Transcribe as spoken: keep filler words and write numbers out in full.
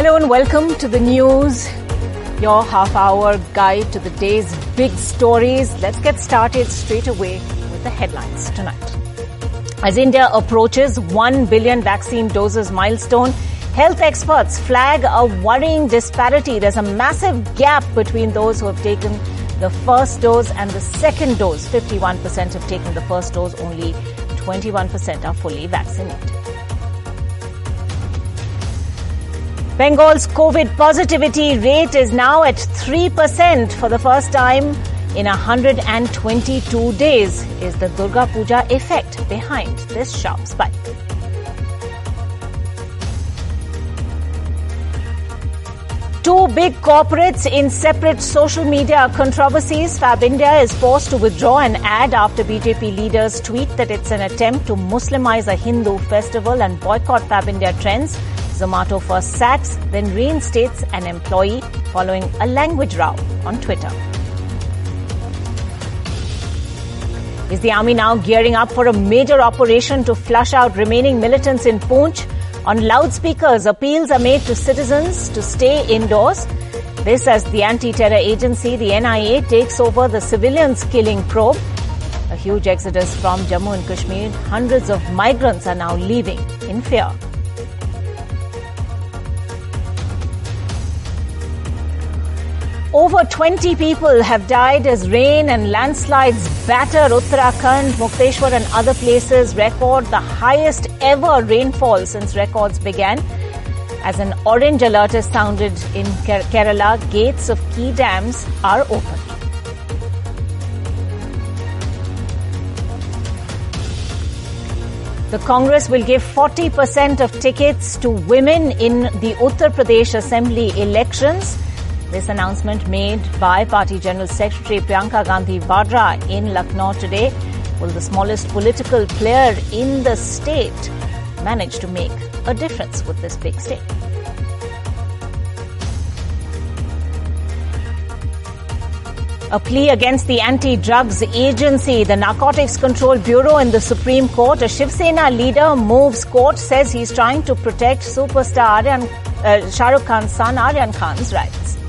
Hello and welcome to the news, your half-hour guide to the day's big stories. Let's get started straight away with the headlines tonight. As India approaches one billion vaccine doses milestone, health experts flag a worrying disparity. There's a massive gap between those who have taken the first dose and the second dose. fifty-one percent have taken the first dose, only twenty-one percent are fully vaccinated. Bengal's COVID positivity rate is now at three percent for the first time in one hundred twenty-two days. Is the Durga Puja effect behind this sharp spike? Two big corporates in separate social media controversies. Fab India is forced to withdraw an ad after B J P leaders tweet that it's an attempt to Muslimize a Hindu festival and boycott Fab India trends. Zomato first sacks, then reinstates an employee following a language row on Twitter. Is the army now gearing up for a major operation to flush out remaining militants in Poonch? On loudspeakers, appeals are made to citizens to stay indoors. This as the anti-terror agency, the N I A, takes over the civilians killing probe. A huge exodus from Jammu and Kashmir. Hundreds of migrants are now leaving in fear. Over twenty people have died as rain and landslides batter Uttarakhand. Mukteshwar and other places record the highest ever rainfall since records began. As an orange alert is sounded in Kerala, gates of key dams are open. The Congress will give forty percent of tickets to women in the Uttar Pradesh Assembly elections. This announcement made by Party General Secretary Priyanka Gandhi Vadra in Lucknow today. Will the smallest political player in the state manage to make a difference with this big state? A plea against the anti-drugs agency, the Narcotics Control Bureau in the Supreme Court. A Shiv Sena leader moves court, says he's trying to protect superstar Aryan, uh, Shah Rukh Khan's son Aryan Khan's rights.